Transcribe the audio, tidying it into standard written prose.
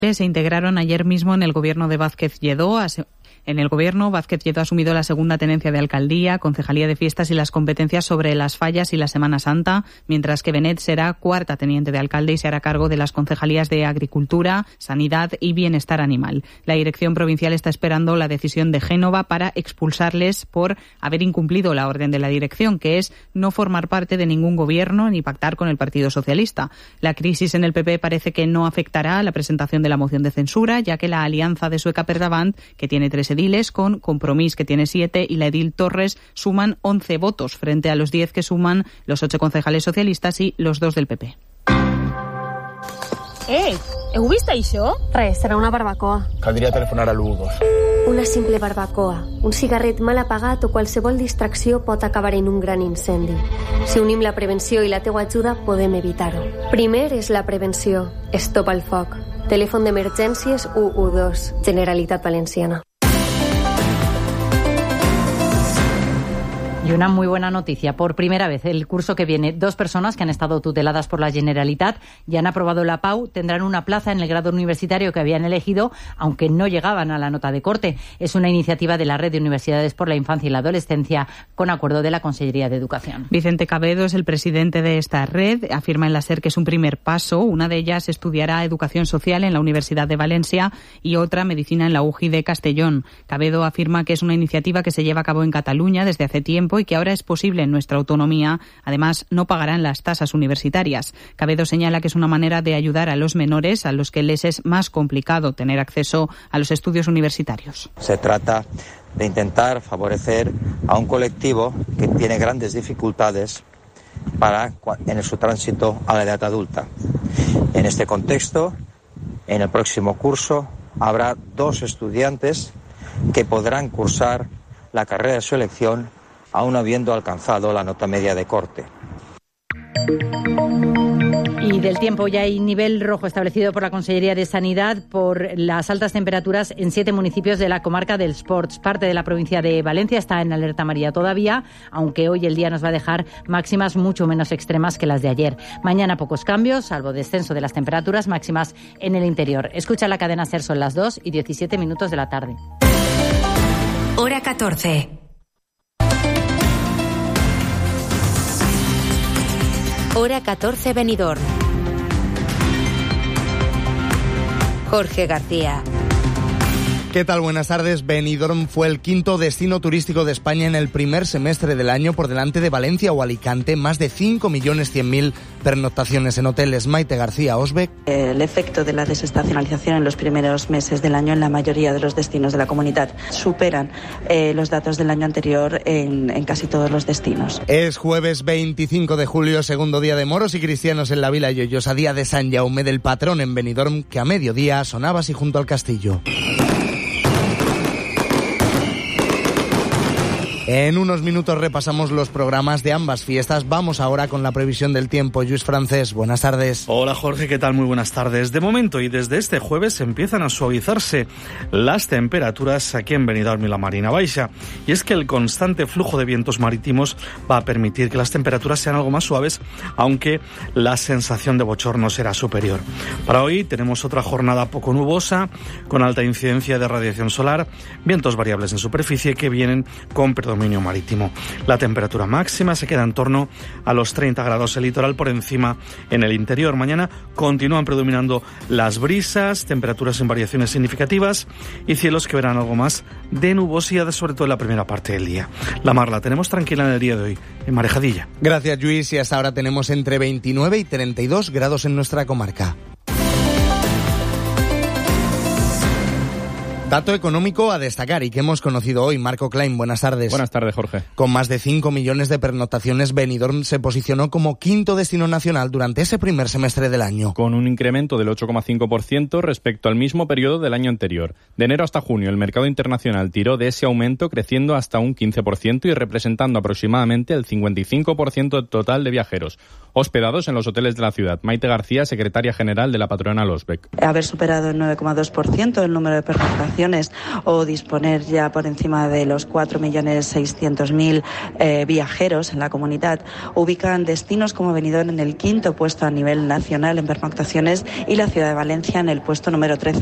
se integraron ayer mismo en el gobierno de Vázquez Lledó. En el gobierno, Vázquez Lledó ha asumido la segunda tenencia de alcaldía, concejalía de fiestas y las competencias sobre las fallas y la Semana Santa, mientras que Benet será cuarta teniente de alcalde y se hará cargo de las concejalías de Agricultura, Sanidad y Bienestar Animal. La dirección provincial está esperando la decisión de Génova para expulsarles por haber incumplido la orden de la dirección, que es no formar parte de ningún gobierno ni pactar con el Partido Socialista. La crisis en el PP parece que no afectará a la presentación de la moción de censura, ya que la alianza de Sueca per Davant, que tiene 3 ediles, con Compromís, que tiene 7, y la edil Torres, suman 11 votos frente a los 10 que suman los 8 concejales socialistas y los 2 del PP. Heu vist això? Res, serà una barbacoa. Caldria telefonar a l'112. Una simple barbacoa, un cigarret mal apagat o qualsevol distracció pot acabar en un gran incendi. Si unim la prevenció i la teua ajuda, podem evitar-ho. Primer és la prevenció. Stop al foc. Telèfon d'emergències 112. Generalitat Valenciana. Y una muy buena noticia. Por primera vez, el curso que viene, 2 personas que han estado tuteladas por la Generalitat y han aprobado la PAU tendrán una plaza en el grado universitario que habían elegido, aunque no llegaban a la nota de corte. Es una iniciativa de la Red de Universidades por la Infancia y la Adolescencia, con acuerdo de la Consellería de Educación. Vicente Cabedo es el presidente de esta red. Afirma en la SER que es un primer paso. Una de ellas estudiará Educación Social en la Universidad de Valencia y otra Medicina en la UJI de Castellón. Cabedo afirma que es una iniciativa que se lleva a cabo en Cataluña desde hace tiempo y que ahora es posible en nuestra autonomía. Además, no pagarán las tasas universitarias. Cabedo señala que es una manera de ayudar a los menores a los que les es más complicado tener acceso a los estudios universitarios. Se trata de intentar favorecer a un colectivo que tiene grandes dificultades en su tránsito a la edad adulta. En este contexto, en el próximo curso habrá 2 estudiantes que podrán cursar la carrera de su elección aún habiendo alcanzado la nota media de corte. Y del tiempo, ya hay nivel rojo establecido por la Consellería de Sanidad por las altas temperaturas en 7 municipios de la comarca del Sports. Parte de la provincia de Valencia está en alerta amarilla todavía, aunque hoy el día nos va a dejar máximas mucho menos extremas que las de ayer. Mañana pocos cambios, salvo descenso de las temperaturas máximas en el interior. Escucha la cadena SER, son las 2:17 de la tarde. Hora 14. Hora 14 Benidorm. Jorge García. ¿Qué tal? Buenas tardes. Benidorm fue el 5º destino turístico de España en el primer semestre del año, por delante de Valencia o Alicante. Más de 5.100.000 pernoctaciones en hoteles. Maite García Osbeck. El efecto de la desestacionalización en los primeros meses del año en la mayoría de los destinos de la comunidad superan los datos del año anterior en casi todos los destinos. Es jueves 25 de julio, segundo día de moros y cristianos en la Vila Lloyosa, día de San Jaume del patrón en Benidorm, que a mediodía sonaba así junto al castillo. En unos minutos repasamos los programas de ambas fiestas. Vamos ahora con la previsión del tiempo. Lluís Francés, buenas tardes. Hola Jorge, ¿qué tal? Muy buenas tardes. De momento y desde este jueves empiezan a suavizarse las temperaturas aquí en Benidorm y la Marina Baixa. Y es que el constante flujo de vientos marítimos va a permitir que las temperaturas sean algo más suaves, aunque la sensación de bochorno será superior. Para hoy tenemos otra jornada poco nubosa, con alta incidencia de radiación solar, vientos variables en superficie que vienen con predominio marítimo. La temperatura máxima se queda en torno a los 30 grados el litoral, por encima en el interior. Mañana continúan predominando las brisas, temperaturas sin variaciones significativas y cielos que verán algo más de nubosidad, sobre todo en la primera parte del día. La mar la tenemos tranquila en el día de hoy, en Marejadilla. Gracias, Lluís, y hasta ahora tenemos entre 29 y 32 grados en nuestra comarca. Dato económico a destacar y que hemos conocido hoy. Marco Klein, buenas tardes. Buenas tardes, Jorge. Con más de 5 millones de pernoctaciones, Benidorm se posicionó como 5º destino nacional durante ese primer semestre del año. Con un incremento del 8,5% respecto al mismo periodo del año anterior. De enero hasta junio, el mercado internacional tiró de ese aumento, creciendo hasta un 15% y representando aproximadamente el 55% total de viajeros hospedados en los hoteles de la ciudad. Maite García, secretaria general de la patronal Osbeck. Haber superado el 9,2% el número de pernoctaciones pernoctaciones o disponer ya por encima de los 4.600.000 viajeros en la comunidad, ubican destinos como Benidorm en el 5º puesto a nivel nacional en pernoctaciones y la ciudad de Valencia en el puesto número 13